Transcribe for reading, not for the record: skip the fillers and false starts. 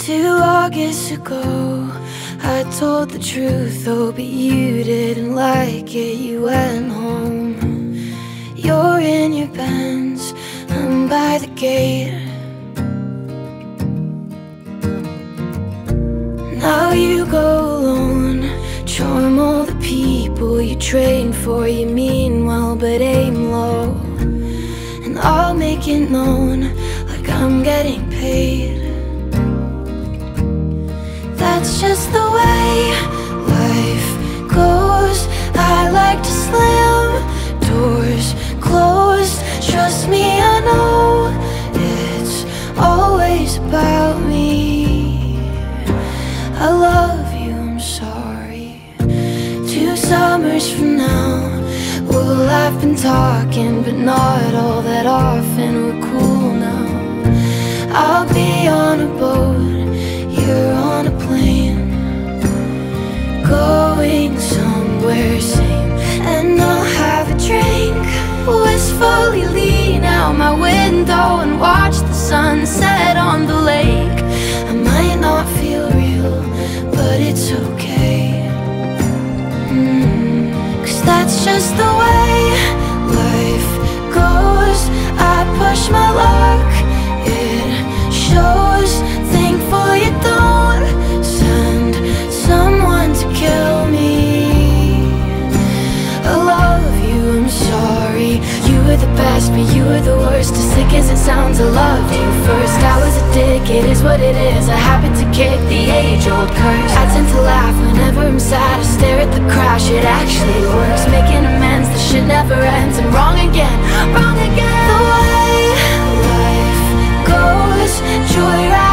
2 August ago, I told the truth, oh, but you didn't like it. You went home. You're in your Benz, I'm by the gate. Now you go alone, charm all the people you train for. You mean well, but aim low, and I'll make it known like I'm getting paid. That's just the way life goes. I like to slam doors closed. Trust me, I know it's always about me. I love you, I'm sorry. 2 summers from now, we'll have been talking, but not all that often. We're cool now. I'll be on a boat, you're on a plane, going somewhere sane. And I'll have a drink, wistfully lean out my window and watch the sunset on the lake. I might not feel real, but it's okay, 'cause that's just the way life goes. I push my luck, it shows. Thankful you don't send someone to kill me. I love you, I'm sorry. You were the best, but you were the worst. As sick as it sounds, I loved you first. I was a dick, it is what it is. I happen to kick the age-old curse. I tend to laugh whenever I'm sad. I stare at the crash, it actually works. Making amends, the shit never ends. I'm wrong again, wrong again. The way life goes, joyride.